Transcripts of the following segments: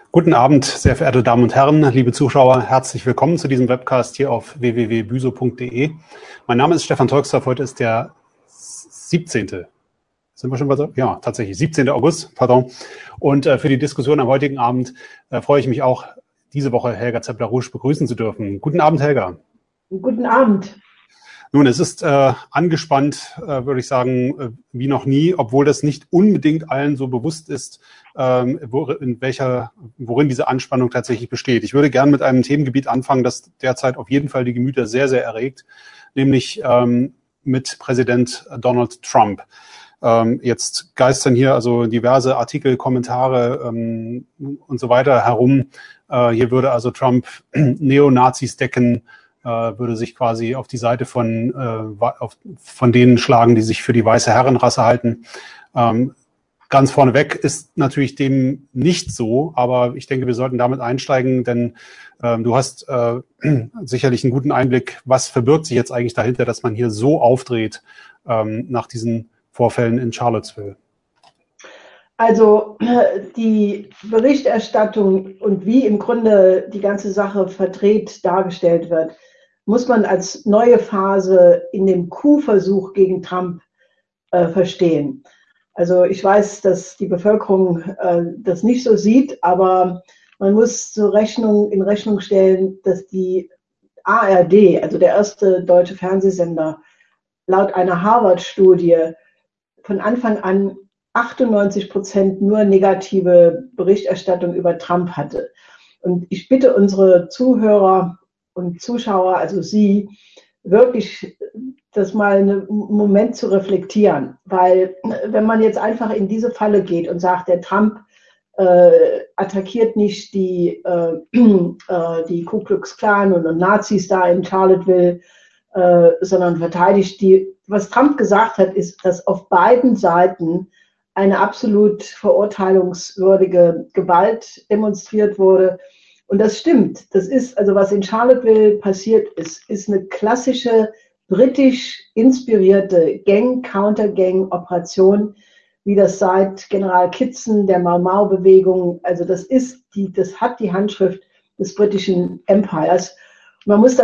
Guten Abend, sehr verehrte Damen und Herren, liebe Zuschauer, herzlich willkommen zu diesem Webcast hier auf www.büso.de. Mein Name ist Stefan Tolksdorf, heute ist der 17. Sind wir schon bei, ja, tatsächlich 17. August, pardon. Und für die Diskussion am heutigen Abend freue ich mich auch, diese Woche Helga Zeppler-Rouge begrüßen zu dürfen. Guten Abend, Helga. Guten Abend. Nun, es ist angespannt, würde ich sagen, wie noch nie, obwohl das nicht unbedingt allen so bewusst ist, worin diese Anspannung tatsächlich besteht. Ich würde gern mit einem Themengebiet anfangen, das derzeit auf jeden Fall die Gemüter sehr, sehr erregt, nämlich mit Präsident Donald Trump. Jetzt geistern hier also diverse Artikel, Kommentare und so weiter herum. Hier würde also Trump Neonazis decken, würde sich quasi auf die Seite von denen schlagen, die sich für die weiße Herrenrasse halten. Ganz vorneweg ist natürlich dem nicht so, aber ich denke, wir sollten damit einsteigen, denn du hast sicherlich einen guten Einblick, was verbirgt sich jetzt eigentlich dahinter, dass man hier so aufdreht nach diesen Vorfällen in Charlottesville. Also die Berichterstattung und wie im Grunde die ganze Sache verdreht dargestellt wird, muss man als neue Phase in dem Coup-Versuch gegen Trump verstehen. Also ich weiß, dass die Bevölkerung das nicht so sieht, aber man muss in Rechnung stellen, dass die ARD, also der erste deutsche Fernsehsender, laut einer Harvard-Studie von Anfang an 98% nur negative Berichterstattung über Trump hatte. Und ich bitte unsere Zuhörer und Zuschauer, also Sie, wirklich das mal einen Moment zu reflektieren. Weil wenn man jetzt einfach in diese Falle geht und sagt, der Trump attackiert nicht die Ku Klux Klan und Nazis da in Charlottesville, sondern verteidigt die. Was Trump gesagt hat, ist, dass auf beiden Seiten eine absolut verurteilungswürdige Gewalt demonstriert wurde. Und das stimmt. Das ist, also was in Charlottesville passiert ist eine klassische britisch inspirierte Gang-Counter-Gang-Operation, wie das seit General Kitson der Mau Mau-Bewegung, also das hat die Handschrift des britischen Empires. Man muss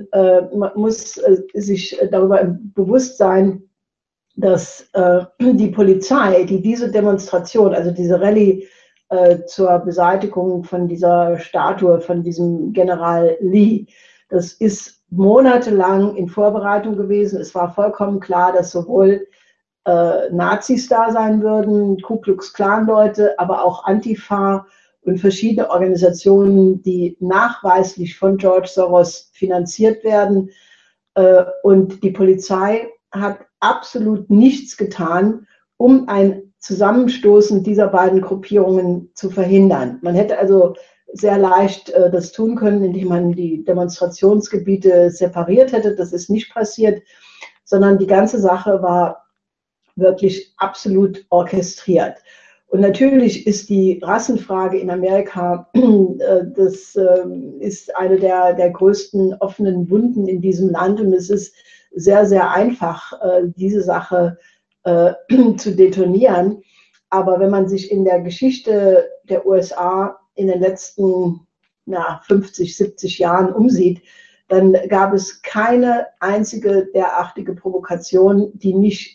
sich darüber bewusst sein, dass die Polizei, die diese Demonstration, also diese Rallye zur Beseitigung von dieser Statue von diesem General Lee, das ist monatelang in Vorbereitung gewesen. Es war vollkommen klar, dass sowohl Nazis da sein würden, Ku Klux Klan Leute, aber auch Antifa und verschiedene Organisationen, die nachweislich von George Soros finanziert werden. Und die Polizei hat absolut nichts getan, um ein Zusammenstoßen dieser beiden Gruppierungen zu verhindern. Man hätte also sehr leicht das tun können, indem man die Demonstrationsgebiete separiert hätte. Das ist nicht passiert, sondern die ganze Sache war wirklich absolut orchestriert. Und natürlich ist die Rassenfrage in Amerika, das ist eine der größten offenen Wunden in diesem Land. Und es ist sehr, sehr einfach, diese Sache zu detonieren. Aber wenn man sich in der Geschichte der USA in den letzten 50, 70 Jahren umsieht, dann gab es keine einzige derartige Provokation, die nicht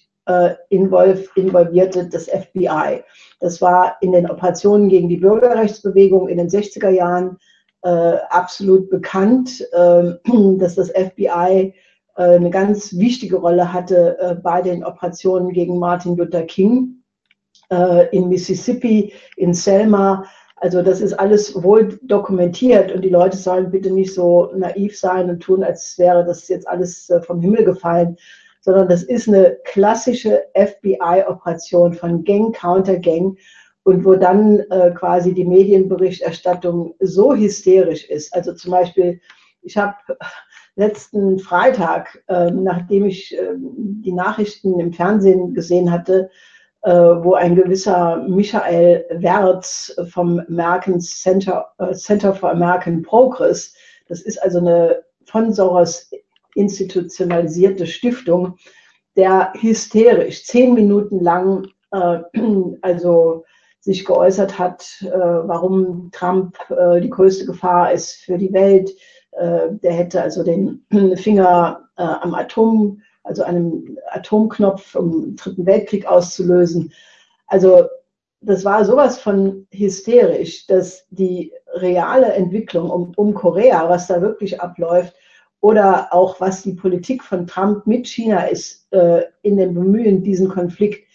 involvierte das FBI. Das war in den Operationen gegen die Bürgerrechtsbewegung in den 60er Jahren absolut bekannt, dass das FBI eine ganz wichtige Rolle hatte bei den Operationen gegen Martin Luther King in Mississippi, in Selma. Also das ist alles wohl dokumentiert und die Leute sollen bitte nicht so naiv sein und tun, als wäre das jetzt alles vom Himmel gefallen, sondern das ist eine klassische FBI-Operation von Gang, Counter-Gang und wo dann quasi die Medienberichterstattung so hysterisch ist. Also zum Beispiel, ich habe letzten Freitag, nachdem ich die Nachrichten im Fernsehen gesehen hatte, wo ein gewisser Michael Wertz vom American Center for American Progress, das ist also eine von Soros institutionalisierte Stiftung, der hysterisch 10 Minuten lang also sich geäußert hat, warum Trump die größte Gefahr ist für die Welt. Der hätte also den Finger am Atom, also einem Atomknopf, um den Dritten Weltkrieg auszulösen. Also das war sowas von hysterisch, dass die reale Entwicklung um Korea, was da wirklich abläuft, oder auch was die Politik von Trump mit China ist, in dem Bemühen, diesen Konflikt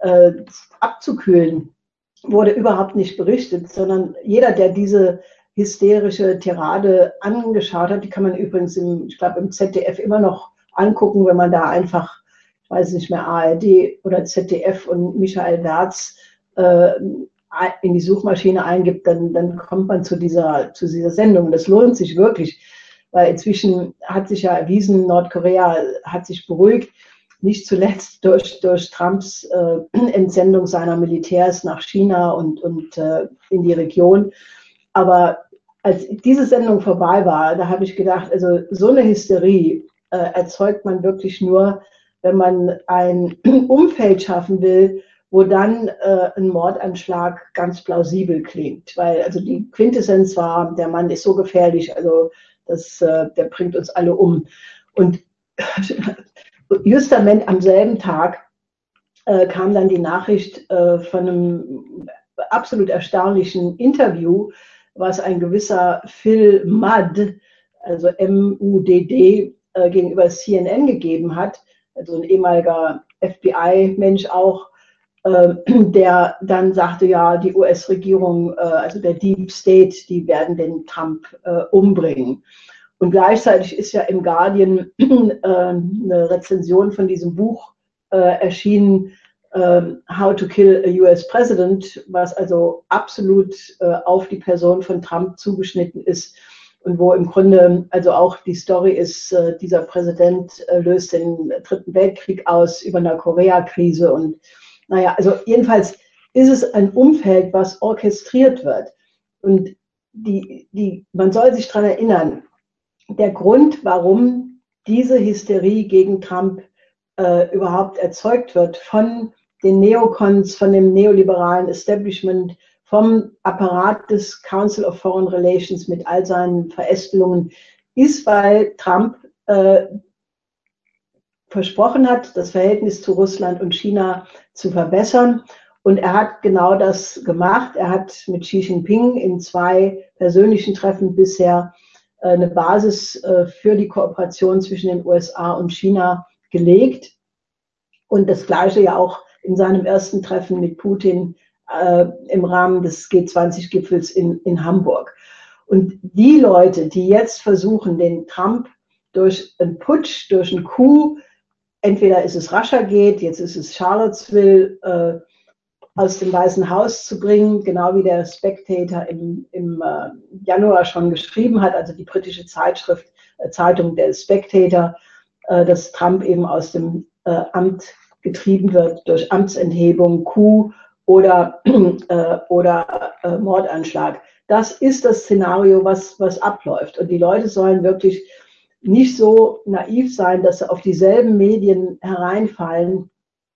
abzukühlen, wurde überhaupt nicht berichtet, sondern jeder, der diese hysterische Tirade angeschaut hat, die kann man übrigens ich glaube, im ZDF immer noch angucken, wenn man da einfach, ich weiß nicht mehr, ARD oder ZDF und Michael Wertz in die Suchmaschine eingibt, dann kommt man zu dieser Sendung. Das lohnt sich wirklich, weil inzwischen hat sich ja erwiesen, Nordkorea hat sich beruhigt, nicht zuletzt durch Trumps Entsendung seiner Militärs nach China und in die Region. Aber als diese Sendung vorbei war, da habe ich gedacht, also so eine Hysterie erzeugt man wirklich nur, wenn man ein Umfeld schaffen will, wo dann ein Mordanschlag ganz plausibel klingt. Weil also die Quintessenz war, der Mann ist so gefährlich, also der bringt uns alle um. Und justament am selben Tag kam dann die Nachricht von einem absolut erstaunlichen Interview, was ein gewisser Phil Mudd, also M-U-D-D, gegenüber CNN gegeben hat, also ein ehemaliger FBI-Mensch auch, der dann sagte, ja, die US-Regierung, also der Deep State, die werden den Trump umbringen. Und gleichzeitig ist ja im Guardian eine Rezension von diesem Buch erschienen, How to Kill a US President, was also absolut auf die Person von Trump zugeschnitten ist und wo im Grunde also auch die Story ist, dieser Präsident löst den Dritten Weltkrieg aus über eine Korea-Krise und naja, also jedenfalls ist es ein Umfeld, was orchestriert wird und man soll sich daran erinnern, der Grund, warum diese Hysterie gegen Trump überhaupt erzeugt wird von den Neokons, von dem neoliberalen Establishment, vom Apparat des Council of Foreign Relations mit all seinen Verästelungen, ist, weil Trump versprochen hat, das Verhältnis zu Russland und China zu verbessern. Und er hat genau das gemacht. Er hat mit Xi Jinping in 2 persönlichen Treffen bisher eine Basis für die Kooperation zwischen den USA und China gelegt. Und das Gleiche ja auch in seinem ersten Treffen mit Putin im Rahmen des G20-Gipfels in Hamburg. Und die Leute, die jetzt versuchen, den Trump durch einen Putsch, durch einen Coup, entweder ist es Russiagate, jetzt ist es Charlottesville, aus dem Weißen Haus zu bringen, genau wie der Spectator im Januar schon geschrieben hat, also die britische Zeitung der Spectator, dass Trump eben aus dem Amt getrieben wird durch Amtsenthebung, Coup oder Mordanschlag. Das ist das Szenario, was abläuft. Und die Leute sollen wirklich nicht so naiv sein, dass sie auf dieselben Medien hereinfallen,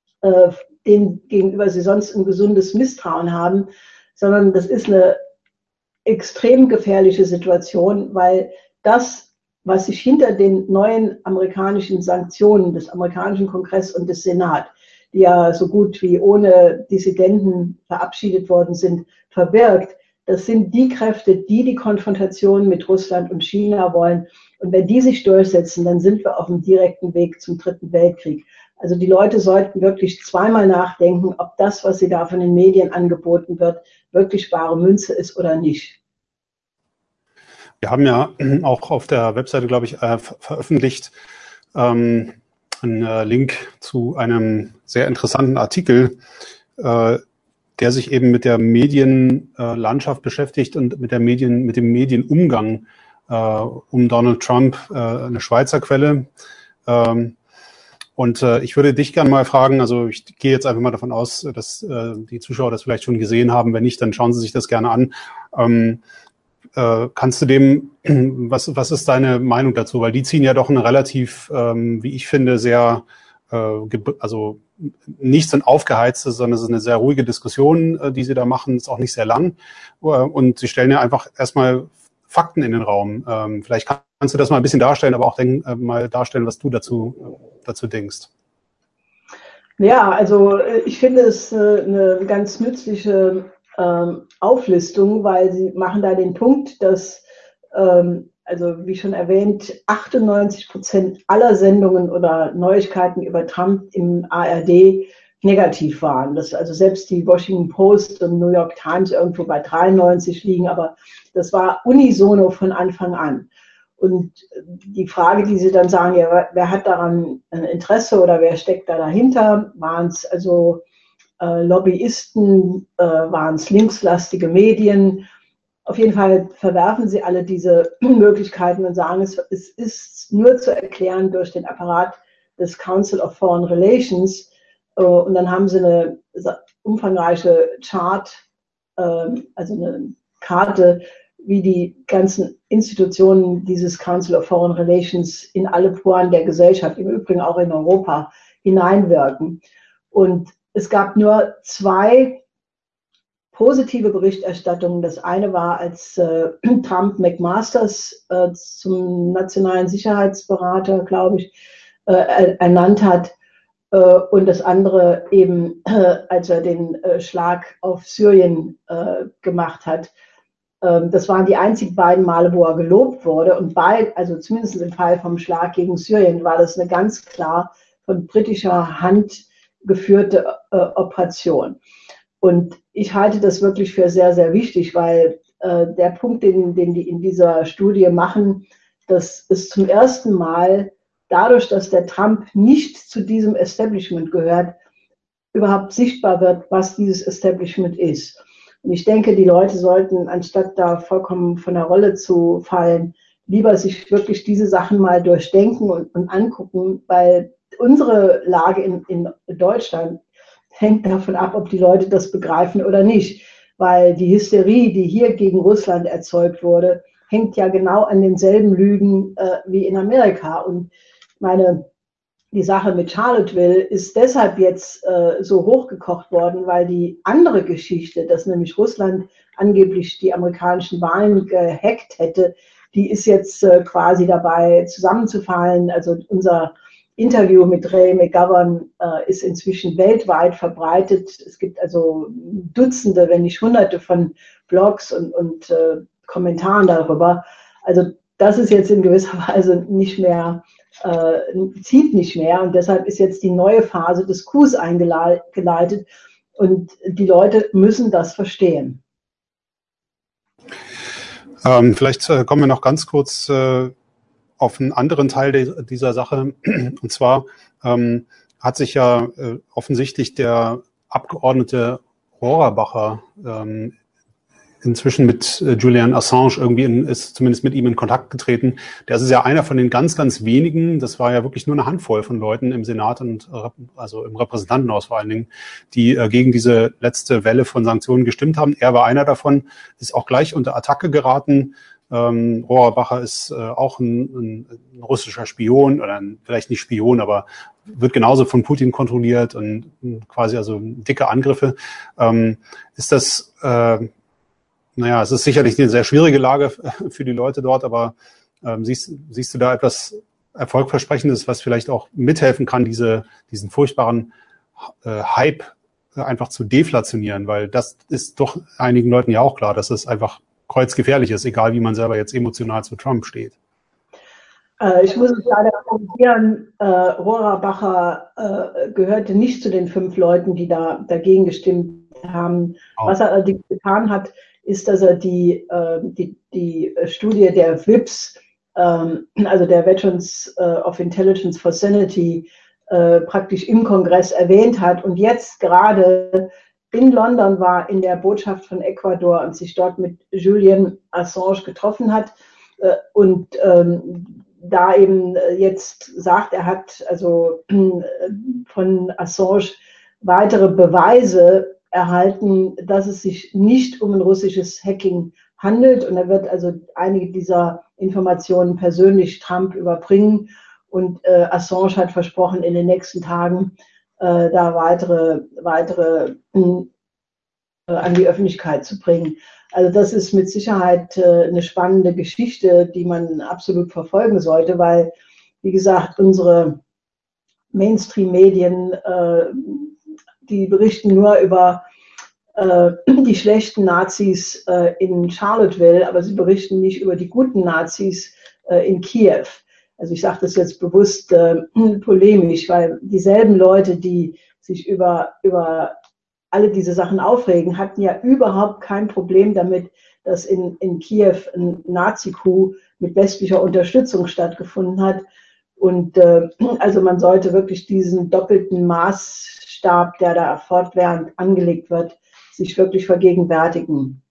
denen gegenüber sie sonst ein gesundes Misstrauen haben, sondern das ist eine extrem gefährliche Situation, weil das, was sich hinter den neuen amerikanischen Sanktionen des amerikanischen Kongress und des Senat, die ja so gut wie ohne Dissidenten verabschiedet worden sind, verbirgt, das sind die Kräfte, die die Konfrontation mit Russland und China wollen. Und wenn die sich durchsetzen, dann sind wir auf dem direkten Weg zum Dritten Weltkrieg. Also die Leute sollten wirklich zweimal nachdenken, ob das, was sie da von den Medien angeboten wird, wirklich bare Münze ist oder nicht. Wir haben ja auch auf der Webseite, glaube ich, veröffentlicht einen Link zu einem sehr interessanten Artikel, der sich eben mit der Medienlandschaft beschäftigt und mit dem Medienumgang um Donald Trump, eine Schweizer Quelle. Und ich würde dich gerne mal fragen, also ich gehe jetzt einfach mal davon aus, dass die Zuschauer das vielleicht schon gesehen haben. Wenn nicht, dann schauen sie sich das gerne an. Kannst du was ist deine Meinung dazu? Weil die ziehen ja doch eine relativ, wie ich finde, sehr nichts und Aufgeheiztes, sondern es ist eine sehr ruhige Diskussion, die Sie da machen, ist auch nicht sehr lang. Und Sie stellen ja einfach erstmal Fakten in den Raum. Vielleicht kannst du das mal ein bisschen darstellen, aber auch mal darstellen, was du dazu denkst. Ja, also ich finde es eine ganz nützliche Auflistung, weil Sie machen da den Punkt, dass, also wie schon erwähnt, 98% aller Sendungen oder Neuigkeiten über Trump im ARD negativ waren. Das also selbst die Washington Post und New York Times irgendwo bei 93 liegen, aber das war unisono von Anfang an. Und die Frage, die Sie dann sagen, ja, wer hat daran ein Interesse oder wer steckt da dahinter? Waren es also Lobbyisten, waren es linkslastige Medien? Auf jeden Fall verwerfen Sie alle diese Möglichkeiten und sagen, es ist nur zu erklären durch den Apparat des Council of Foreign Relations. Und dann haben Sie eine umfangreiche Chart, also eine Karte, wie die ganzen Institutionen dieses Council of Foreign Relations in alle Poren der Gesellschaft, im Übrigen auch in Europa, hineinwirken. Und es gab nur 2 positive Berichterstattungen. Das eine war, als Trump McMasters zum nationalen Sicherheitsberater, glaube ich, ernannt hat. Und das andere eben, als er den Schlag auf Syrien gemacht hat. Das waren die einzigen beiden Male, wo er gelobt wurde. Und also zumindest im Fall vom Schlag gegen Syrien, war das eine ganz klar von britischer Hand geführte Operation. Und ich halte das wirklich für sehr, sehr wichtig, weil der Punkt, den die in dieser Studie machen, dass es zum ersten Mal dadurch, dass der Trump nicht zu diesem Establishment gehört, überhaupt sichtbar wird, was dieses Establishment ist. Und ich denke, die Leute sollten, anstatt da vollkommen von der Rolle zu fallen, lieber sich wirklich diese Sachen mal durchdenken und angucken, weil unsere Lage in Deutschland hängt davon ab, ob die Leute das begreifen oder nicht. Weil die Hysterie, die hier gegen Russland erzeugt wurde, hängt ja genau an denselben Lügen wie in Amerika. Und die Sache mit Charlottesville ist deshalb jetzt so hochgekocht worden, weil die andere Geschichte, dass nämlich Russland angeblich die amerikanischen Wahlen gehackt hätte, die ist jetzt quasi dabei zusammenzufallen. Also unser Interview mit Ray McGovern ist inzwischen weltweit verbreitet. Es gibt also Dutzende, wenn nicht Hunderte von Blogs und Kommentaren darüber. Also das ist jetzt in gewisser Weise nicht mehr, zieht nicht mehr. Und deshalb ist jetzt die neue Phase des Coups eingeleitet. Und die Leute müssen das verstehen. Vielleicht kommen wir noch ganz kurz auf einen anderen Teil dieser Sache. Und zwar hat sich ja offensichtlich der Abgeordnete Rohrabacher inzwischen mit Julian Assange ist zumindest mit ihm in Kontakt getreten. Das ist ja einer von den ganz, ganz wenigen, das war ja wirklich nur eine Handvoll von Leuten im Senat und also im Repräsentantenhaus vor allen Dingen, die gegen diese letzte Welle von Sanktionen gestimmt haben. Er war einer davon, ist auch gleich unter Attacke geraten. Rohrabacher ist auch ein russischer Spion oder vielleicht nicht Spion, aber wird genauso von Putin kontrolliert und quasi also dicke Angriffe. Ist das naja, es ist sicherlich eine sehr schwierige Lage für die Leute dort, aber siehst du da etwas Erfolgversprechendes, was vielleicht auch mithelfen kann, diesen furchtbaren Hype einfach zu deflationieren? Weil das ist doch einigen Leuten ja auch klar, dass es einfach kreuzgefährlich ist, egal wie man selber jetzt emotional zu Trump steht. Ich muss es leider korrigieren, Rohrabacher gehörte nicht zu den 5 Leuten, die da dagegen gestimmt haben. Oh. Was er allerdings getan hat, ist, dass er die Studie der VIPs, also der Veterans of Intelligence for Sanity, praktisch im Kongress erwähnt hat und jetzt gerade in London war, in der Botschaft von Ecuador und sich dort mit Julian Assange getroffen hat und da eben jetzt sagt, er hat also von Assange weitere Beweise erhalten, dass es sich nicht um ein russisches Hacking handelt. Und er wird also einige dieser Informationen persönlich Trump überbringen. Und Assange hat versprochen, in den nächsten Tagen da weitere an die Öffentlichkeit zu bringen. Also das ist mit Sicherheit eine spannende Geschichte, die man absolut verfolgen sollte, weil, wie gesagt, unsere Mainstream-Medien, die berichten nur über die schlechten Nazis in Charlottesville, aber sie berichten nicht über die guten Nazis in Kiew. Also ich sage das jetzt bewusst polemisch, weil dieselben Leute, die sich über alle diese Sachen aufregen, hatten ja überhaupt kein Problem damit, dass in Kiew ein Nazi-Coup mit westlicher Unterstützung stattgefunden hat. Und also man sollte wirklich diesen doppelten Maßstab, der da fortwährend angelegt wird, sich wirklich vergegenwärtigen.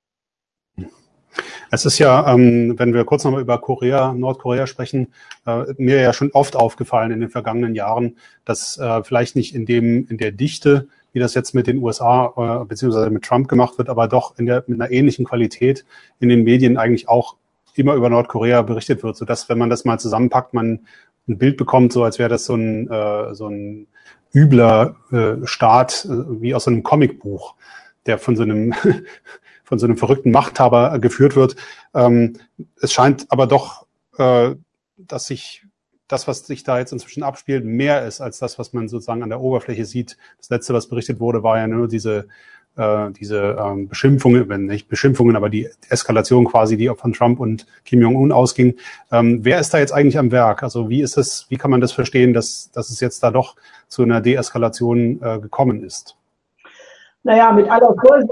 Es ist ja, wenn wir kurz nochmal über Nordkorea sprechen, mir ja schon oft aufgefallen in den vergangenen Jahren, dass vielleicht nicht in der Dichte, wie das jetzt mit den USA beziehungsweise mit Trump gemacht wird, aber doch mit einer ähnlichen Qualität in den Medien eigentlich auch immer über Nordkorea berichtet wird, sodass, wenn man das mal zusammenpackt, man ein Bild bekommt, so als wäre das so ein übler Staat, wie aus so einem Comicbuch, der von so einem verrückten Machthaber geführt wird. Es scheint aber doch, dass das, was sich da jetzt inzwischen abspielt, mehr ist als das, was man sozusagen an der Oberfläche sieht. Das Letzte, was berichtet wurde, war ja nur diese Beschimpfungen, wenn nicht Beschimpfungen, aber die Eskalation quasi, die von Trump und Kim Jong-un ausging. Wer ist da jetzt eigentlich am Werk? Also wie kann man das verstehen, dass es jetzt da doch zu einer Deeskalation gekommen ist? Naja, mit aller Vorsicht,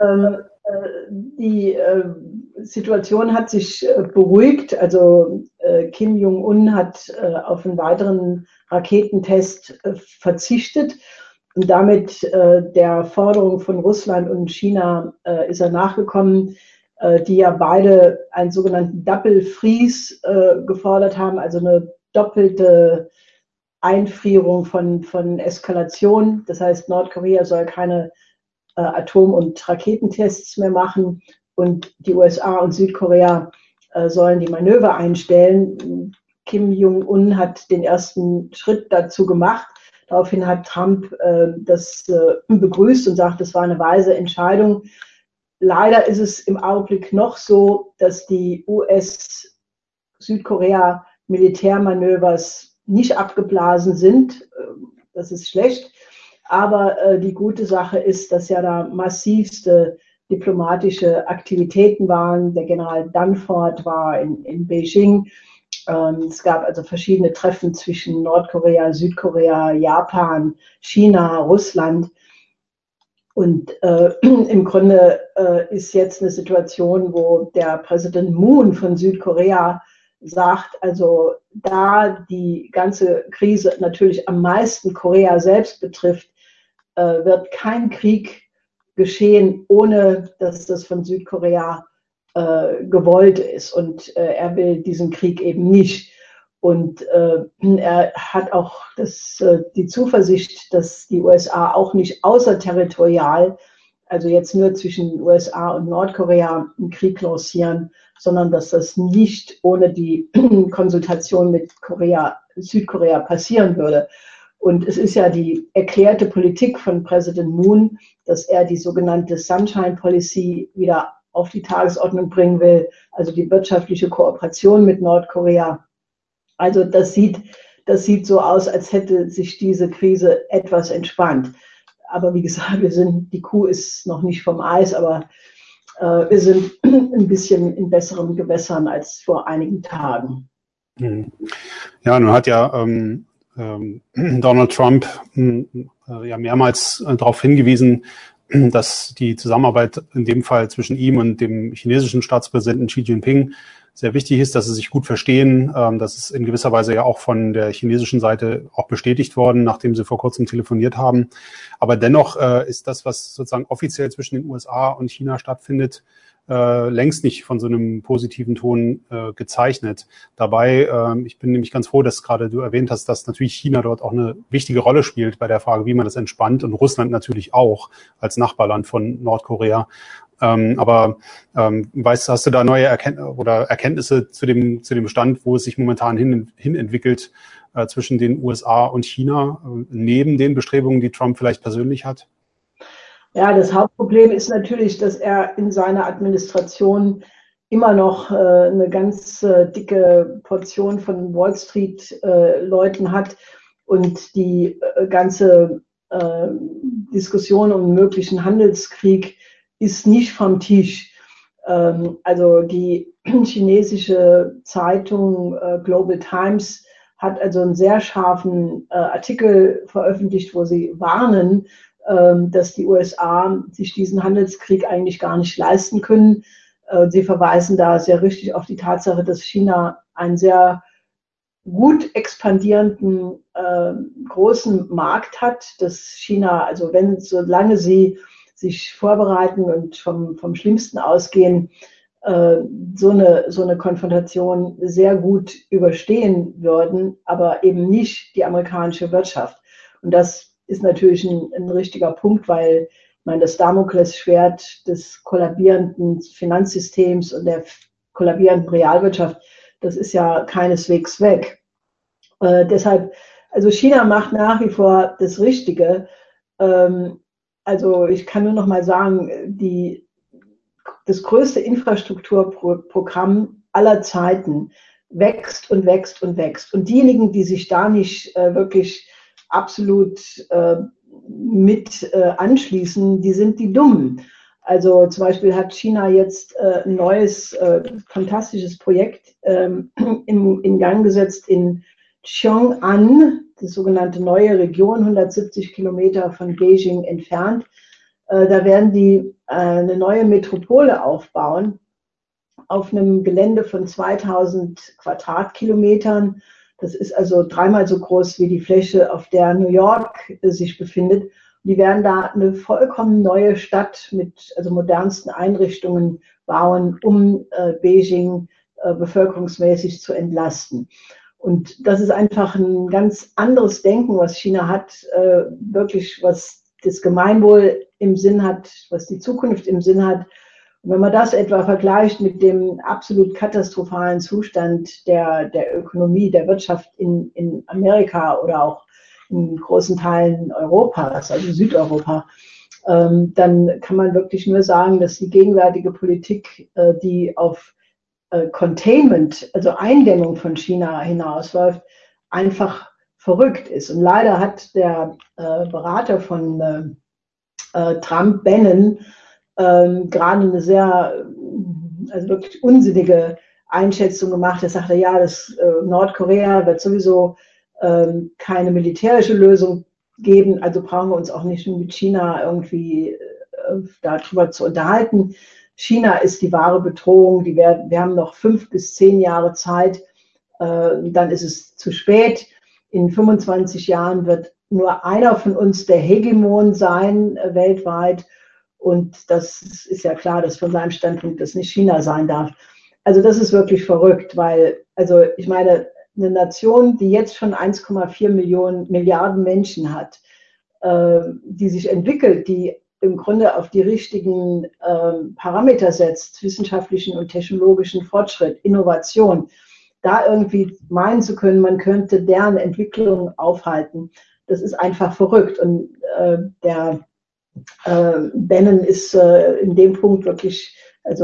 die Situation hat sich beruhigt. Also Kim Jong-un hat auf einen weiteren Raketentest verzichtet. Und damit der Forderung von Russland und China ist er nachgekommen, die ja beide einen sogenannten Double Freeze gefordert haben, also eine doppelte Einfrierung von Eskalation. Das heißt, Nordkorea soll keine Atom- und Raketentests mehr machen und die USA und Südkorea sollen die Manöver einstellen. Kim Jong-un hat den ersten Schritt dazu gemacht. Daraufhin hat Trump das begrüßt und sagt, das war eine weise Entscheidung. Leider ist es im Augenblick noch so, dass die US-Südkorea-Militärmanövers nicht abgeblasen sind. Das ist schlecht. Aber die gute Sache ist, dass ja da massivste diplomatische Aktivitäten waren. Der General Dunford war in Beijing. Es gab also verschiedene Treffen zwischen Nordkorea, Südkorea, Japan, China, Russland. Und im Grunde ist jetzt eine Situation, wo der Präsident Moon von Südkorea sagt, also da die ganze Krise natürlich am meisten Korea selbst betrifft, wird kein Krieg geschehen, ohne dass das von Südkorea gewollt ist. Und er will diesen Krieg eben nicht. Und er hat auch die Zuversicht, dass die USA auch nicht außerterritorial, also jetzt nur zwischen USA und Nordkorea, einen Krieg lancieren, sondern dass das nicht ohne die Konsultation mit Südkorea passieren würde. Und es ist ja die erklärte Politik von Präsident Moon, dass er die sogenannte Sunshine Policy wieder auf die Tagesordnung bringen will, also die wirtschaftliche Kooperation mit Nordkorea. Also das sieht so aus, als hätte sich diese Krise etwas entspannt. Aber wie gesagt, die Kuh ist noch nicht vom Eis, aber wir sind ein bisschen in besseren Gewässern als vor einigen Tagen. Ja, nun hat ja Donald Trump ja mehrmals darauf hingewiesen, dass die Zusammenarbeit in dem Fall zwischen ihm und dem chinesischen Staatspräsidenten Xi Jinping sehr wichtig ist, dass sie sich gut verstehen. Das ist in gewisser Weise ja auch von der chinesischen Seite auch bestätigt worden, nachdem sie vor kurzem telefoniert haben. Aber dennoch ist das, was sozusagen offiziell zwischen den USA und China stattfindet, längst nicht von so einem positiven Ton gezeichnet. Dabei, ich bin nämlich ganz froh, dass gerade du erwähnt hast, dass natürlich China dort auch eine wichtige Rolle spielt bei der Frage, wie man das entspannt, und Russland natürlich auch als Nachbarland von Nordkorea. Hast du da neue Erkenntnisse zu dem Stand, wo es sich momentan hin entwickelt zwischen den USA und China, neben den Bestrebungen, die Trump vielleicht persönlich hat? Ja, das Hauptproblem ist natürlich, dass er in seiner Administration immer noch eine ganz dicke Portion von Wall Street-Leuten hat und die ganze Diskussion um einen möglichen Handelskrieg ist nicht vom Tisch. Also die chinesische Zeitung Global Times hat also einen sehr scharfen Artikel veröffentlicht, wo sie warnen, dass die USA sich diesen Handelskrieg eigentlich gar nicht leisten können. Sie verweisen da sehr richtig auf die Tatsache, dass China einen sehr gut expandierenden großen Markt hat, dass China, also solange sie sich vorbereiten und vom Schlimmsten ausgehen, so eine Konfrontation sehr gut überstehen würden, aber eben nicht die amerikanische Wirtschaft. Und das ist natürlich ein richtiger Punkt, weil das Damoklesschwert des kollabierenden Finanzsystems und der kollabierenden Realwirtschaft, das ist ja keineswegs weg. Deshalb, also China macht nach wie vor das Richtige. Also ich kann nur noch mal sagen, das größte Infrastrukturprogramm aller Zeiten wächst und wächst und wächst. Und diejenigen, die sich da nicht wirklich absolut mit anschließen, die sind die Dummen. Also zum Beispiel hat China jetzt ein neues, fantastisches Projekt in Gang gesetzt in Chong'an, die sogenannte neue Region, 170 Kilometer von Beijing entfernt. Da werden die eine neue Metropole aufbauen auf einem Gelände von 2000 Quadratkilometern. Das ist also 3-mal so groß wie die Fläche, auf der New York sich befindet. Die werden da eine vollkommen neue Stadt mit modernsten Einrichtungen bauen, um Beijing bevölkerungsmäßig zu entlasten. Und das ist einfach ein ganz anderes Denken, was China hat, wirklich was das Gemeinwohl im Sinn hat, was die Zukunft im Sinn hat. Und wenn man das etwa vergleicht mit dem absolut katastrophalen Zustand der Ökonomie, der Wirtschaft in Amerika oder auch in großen Teilen Europas, also Südeuropa, dann kann man wirklich nur sagen, dass die gegenwärtige Politik, die auf Containment, also Eindämmung von China hinausläuft, einfach verrückt ist. Und leider hat der Berater von Trump, Bannon, gerade eine sehr, wirklich unsinnige Einschätzung gemacht. Er sagte, ja, Nordkorea wird sowieso keine militärische Lösung geben, also brauchen wir uns auch nicht mit China irgendwie darüber zu unterhalten. China ist die wahre Bedrohung. Wir haben noch 5 bis 10 Jahre Zeit, dann ist es zu spät. In 25 Jahren wird nur einer von uns der Hegemon sein weltweit. Und das ist ja klar, dass von seinem Standpunkt das nicht China sein darf. Also das ist wirklich verrückt, weil, also ich meine, eine Nation, die jetzt schon 1,4 Milliarden Menschen hat, die sich entwickelt, die im Grunde auf die richtigen Parameter setzt, wissenschaftlichen und technologischen Fortschritt, Innovation, da irgendwie meinen zu können, man könnte deren Entwicklung aufhalten, das ist einfach verrückt. Und der Bannon ist in dem Punkt wirklich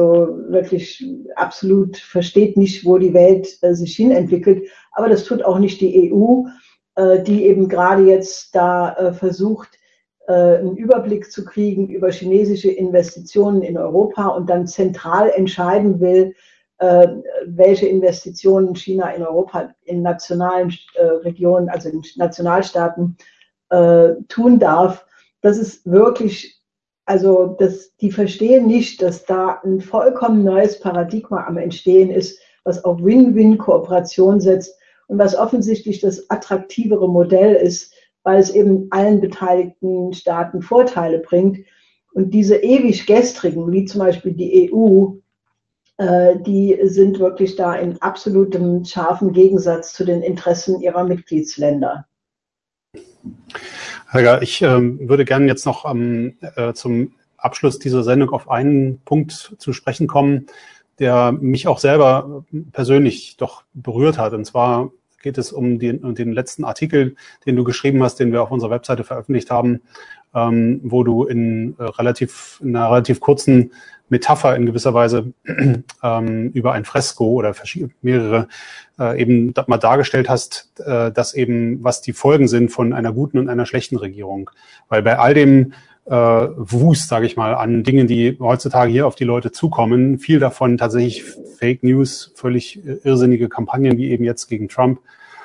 absolut versteht nicht, wo die Welt sich hin entwickelt. Aber das tut auch nicht die EU, die eben gerade jetzt da versucht, einen Überblick zu kriegen über chinesische Investitionen in Europa und dann zentral entscheiden will, welche Investitionen China in Europa in nationalen Regionen, also in Nationalstaaten tun darf. Das ist wirklich, die verstehen nicht, dass da ein vollkommen neues Paradigma am Entstehen ist, was auf Win-Win-Kooperation setzt und was offensichtlich das attraktivere Modell ist, weil es eben allen beteiligten Staaten Vorteile bringt. Und diese ewig gestrigen, wie zum Beispiel die EU, die sind wirklich da in absolutem scharfen Gegensatz zu den Interessen ihrer Mitgliedsländer. Helga, ich würde gerne jetzt noch zum Abschluss dieser Sendung auf einen Punkt zu sprechen kommen, der mich auch selber persönlich doch berührt hat. Und zwar geht es um den letzten Artikel, den du geschrieben hast, den wir auf unserer Webseite veröffentlicht haben, wo du in einer relativ kurzen Metapher in gewisser Weise über ein Fresko oder mehrere eben mal dargestellt hast, dass eben was die Folgen sind von einer guten und einer schlechten Regierung. Weil bei all dem Wust, sage ich mal, an Dingen, die heutzutage hier auf die Leute zukommen, viel davon tatsächlich Fake News, völlig irrsinnige Kampagnen wie eben jetzt gegen Trump,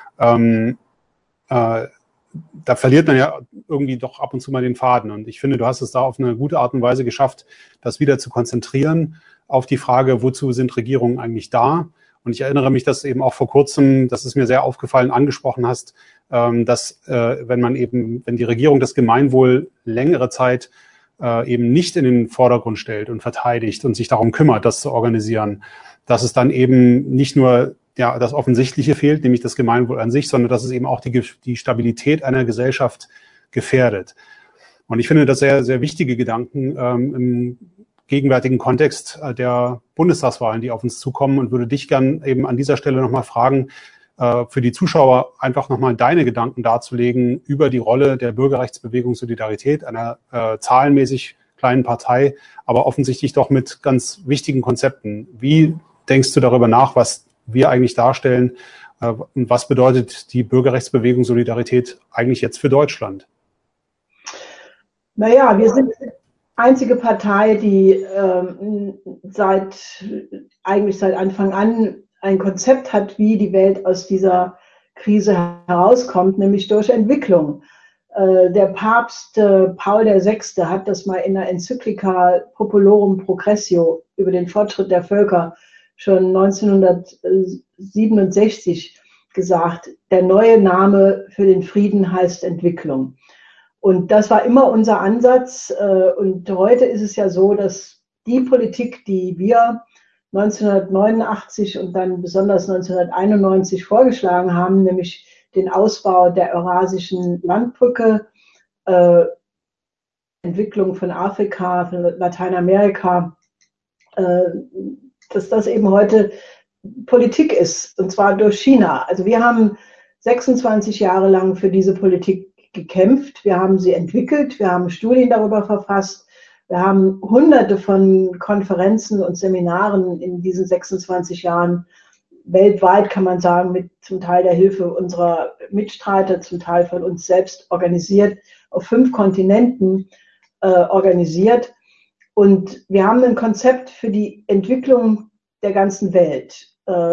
da verliert man ja irgendwie doch ab und zu mal den Faden. Und ich finde, du hast es da auf eine gute Art und Weise geschafft, das wieder zu konzentrieren auf die Frage, wozu sind Regierungen eigentlich da? Und ich erinnere mich, dass eben auch vor kurzem, das ist mir sehr aufgefallen, angesprochen hast, dass wenn die Regierung das Gemeinwohl längere Zeit eben nicht in den Vordergrund stellt und verteidigt und sich darum kümmert, das zu organisieren, dass es dann eben nicht nur das Offensichtliche fehlt, nämlich das Gemeinwohl an sich, sondern dass es eben auch die Stabilität einer Gesellschaft gefährdet. Und ich finde das sehr, sehr wichtige Gedanken im gegenwärtigen Kontext der Bundestagswahlen, die auf uns zukommen, und würde dich gern eben an dieser Stelle nochmal fragen, für die Zuschauer einfach nochmal deine Gedanken darzulegen über die Rolle der Bürgerrechtsbewegung Solidarität, einer zahlenmäßig kleinen Partei, aber offensichtlich doch mit ganz wichtigen Konzepten. Wie denkst du darüber nach, was wir eigentlich darstellen und was bedeutet die Bürgerrechtsbewegung Solidarität eigentlich jetzt für Deutschland? Naja, wir sind die einzige Partei, die eigentlich seit Anfang an ein Konzept hat, wie die Welt aus dieser Krise herauskommt, nämlich durch Entwicklung. Der Papst Paul VI. Hat das mal in der Enzyklika Populorum Progressio über den Fortschritt der Völker schon 1967 gesagt, der neue Name für den Frieden heißt Entwicklung. Und das war immer unser Ansatz. Und heute ist es ja so, dass die Politik, die wir 1989 und dann besonders 1991 vorgeschlagen haben, nämlich den Ausbau der Eurasischen Landbrücke, Entwicklung von Afrika, von Lateinamerika, dass das eben heute Politik ist, und zwar durch China. Also wir haben 26 Jahre lang für diese Politik gekämpft, wir haben sie entwickelt, wir haben Studien darüber verfasst, wir haben hunderte von Konferenzen und Seminaren in diesen 26 Jahren weltweit, kann man sagen, mit zum Teil der Hilfe unserer Mitstreiter, zum Teil von uns selbst organisiert, auf 5 Kontinenten organisiert. Und wir haben ein Konzept für die Entwicklung der ganzen Welt.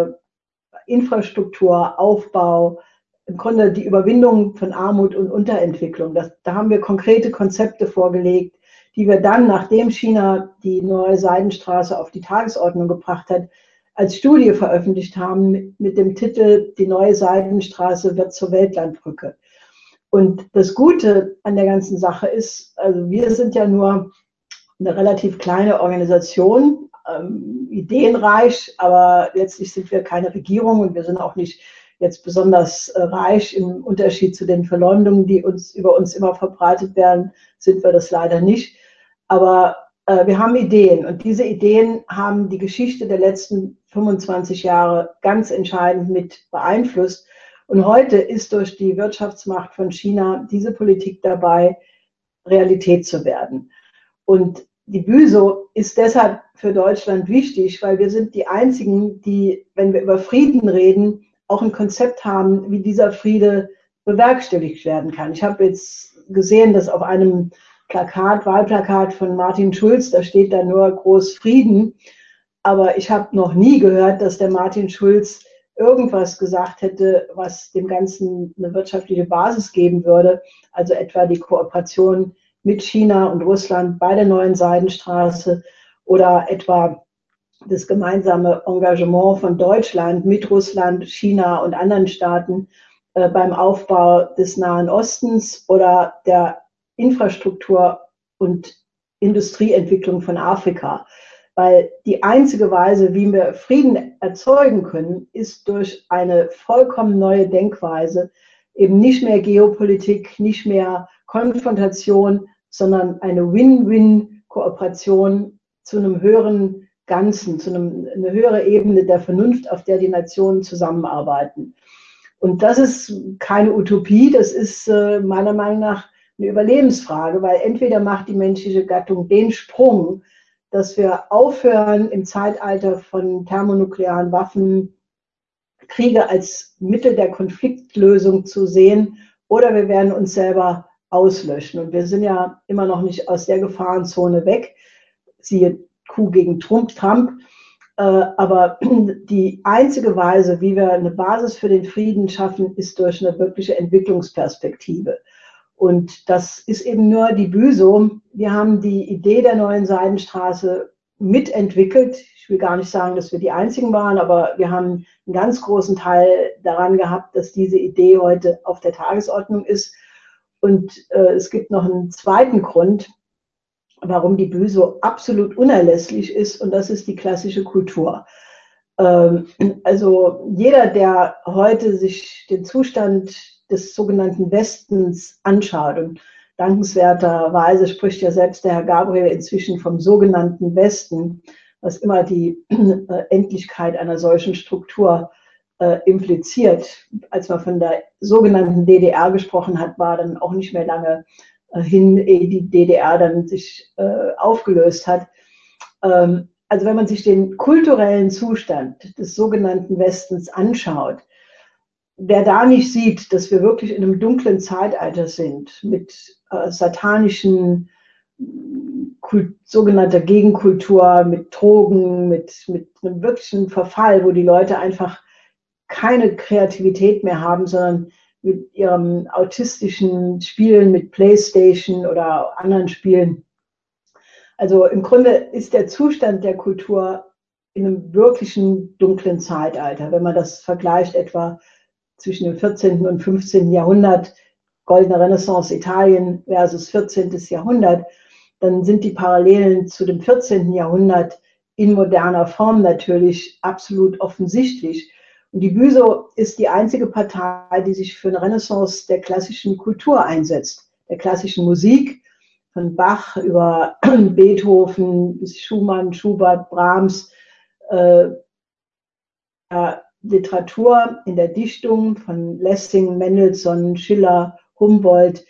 Infrastruktur, Aufbau, im Grunde die Überwindung von Armut und Unterentwicklung. Da haben wir konkrete Konzepte vorgelegt, die wir dann, nachdem China die neue Seidenstraße auf die Tagesordnung gebracht hat, als Studie veröffentlicht haben mit dem Titel Die neue Seidenstraße wird zur Weltlandbrücke. Und das Gute an der ganzen Sache ist, also wir sind ja nur eine relativ kleine Organisation, ideenreich, aber letztlich sind wir keine Regierung und wir sind auch nicht jetzt besonders reich. Im Unterschied zu den Verleumdungen, die über uns immer verbreitet werden, sind wir das leider nicht. Aber wir haben Ideen, und diese Ideen haben die Geschichte der letzten 25 Jahre ganz entscheidend mit beeinflusst. Und heute ist durch die Wirtschaftsmacht von China diese Politik dabei, Realität zu werden. Und die BÜSO ist deshalb für Deutschland wichtig, weil wir sind die einzigen, die, wenn wir über Frieden reden, auch ein Konzept haben, wie dieser Friede bewerkstelligt werden kann. Ich habe jetzt gesehen, dass auf einem Wahlplakat von Martin Schulz, da steht da nur groß Frieden, aber ich habe noch nie gehört, dass der Martin Schulz irgendwas gesagt hätte, was dem Ganzen eine wirtschaftliche Basis geben würde, also etwa die Kooperation mit China und Russland bei der neuen Seidenstraße oder etwa das gemeinsame Engagement von Deutschland mit Russland, China und anderen Staaten beim Aufbau des Nahen Ostens oder der Infrastruktur und Industrieentwicklung von Afrika. Weil die einzige Weise, wie wir Frieden erzeugen können, ist durch eine vollkommen neue Denkweise, eben nicht mehr Geopolitik, nicht mehr Konfrontation, sondern eine Win-Win Kooperation zu einem höheren Ganzen, eine höhere Ebene der Vernunft, auf der die Nationen zusammenarbeiten. Und das ist keine Utopie, das ist meiner Meinung nach eine Überlebensfrage, weil entweder macht die menschliche Gattung den Sprung, dass wir aufhören, im Zeitalter von thermonuklearen Waffen Kriege als Mittel der Konfliktlösung zu sehen, oder wir werden uns selber auslöschen. Und wir sind ja immer noch nicht aus der Gefahrenzone weg, siehe Coup gegen Trump. Aber die einzige Weise, wie wir eine Basis für den Frieden schaffen, ist durch eine wirkliche Entwicklungsperspektive. Und das ist eben nur die BÜSO. Wir haben die Idee der neuen Seidenstraße mitentwickelt. Ich will gar nicht sagen, dass wir die Einzigen waren, aber wir haben einen ganz großen Teil daran gehabt, dass diese Idee heute auf der Tagesordnung ist. Und es gibt noch einen zweiten Grund, warum die BÜSO absolut unerlässlich ist, und das ist die klassische Kultur. Also jeder, der heute sich den Zustand des sogenannten Westens anschaut, und dankenswerterweise spricht ja selbst der Herr Gabriel inzwischen vom sogenannten Westen, was immer die Endlichkeit einer solchen Struktur impliziert. Als man von der sogenannten DDR gesprochen hat, war dann auch nicht mehr lange hin, ehe die DDR dann sich aufgelöst hat. Also wenn man sich den kulturellen Zustand des sogenannten Westens anschaut, wer da nicht sieht, dass wir wirklich in einem dunklen Zeitalter sind, mit satanischen sogenannter Gegenkultur, mit Drogen, mit einem wirklichen Verfall, wo die Leute einfach keine Kreativität mehr haben, sondern mit ihrem autistischen Spielen mit PlayStation oder anderen Spielen. Also im Grunde ist der Zustand der Kultur in einem wirklichen dunklen Zeitalter, wenn man das vergleicht etwa zwischen dem 14. und 15. Jahrhundert, Goldene Renaissance Italien versus 14. Jahrhundert, dann sind die Parallelen zu dem 14. Jahrhundert in moderner Form natürlich absolut offensichtlich. Und die BÜSO ist die einzige Partei, die sich für eine Renaissance der klassischen Kultur einsetzt, der klassischen Musik, von Bach über Beethoven bis Schumann, Schubert, Brahms, Literatur, in der Dichtung von Lessing, Mendelssohn, Schiller, Humboldt,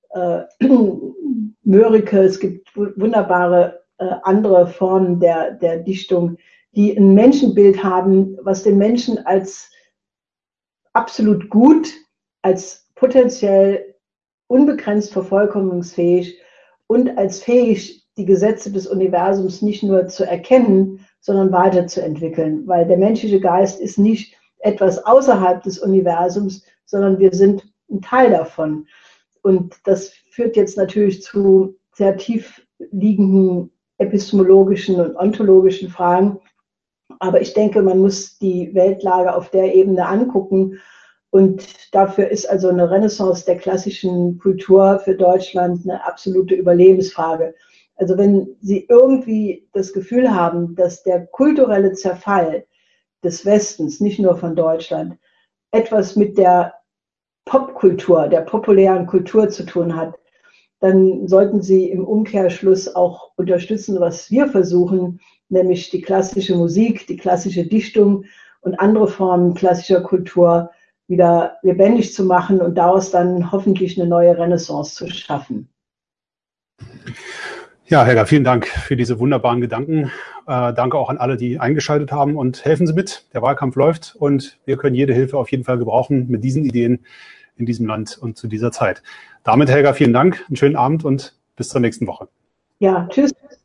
Mörike. Es gibt wunderbare andere Formen der Dichtung, die ein Menschenbild haben, was den Menschen als absolut gut, als potenziell unbegrenzt vervollkommnungsfähig und als fähig, die Gesetze des Universums nicht nur zu erkennen, sondern weiterzuentwickeln. Weil der menschliche Geist ist nicht etwas außerhalb des Universums, sondern wir sind ein Teil davon. Und das führt jetzt natürlich zu sehr tief liegenden epistemologischen und ontologischen Fragen. Aber ich denke, man muss die Weltlage auf der Ebene angucken. Und dafür ist also eine Renaissance der klassischen Kultur für Deutschland eine absolute Überlebensfrage. Also wenn Sie irgendwie das Gefühl haben, dass der kulturelle Zerfall des Westens, nicht nur von Deutschland, etwas mit der Popkultur, der populären Kultur zu tun hat, dann sollten Sie im Umkehrschluss auch unterstützen, was wir versuchen, nämlich die klassische Musik, die klassische Dichtung und andere Formen klassischer Kultur wieder lebendig zu machen und daraus dann hoffentlich eine neue Renaissance zu schaffen. Ja, Helga, vielen Dank für diese wunderbaren Gedanken. Danke auch an alle, die eingeschaltet haben, und helfen Sie mit. Der Wahlkampf läuft und wir können jede Hilfe auf jeden Fall gebrauchen mit diesen Ideen in diesem Land und zu dieser Zeit. Damit, Helga, vielen Dank, einen schönen Abend und bis zur nächsten Woche. Ja, tschüss.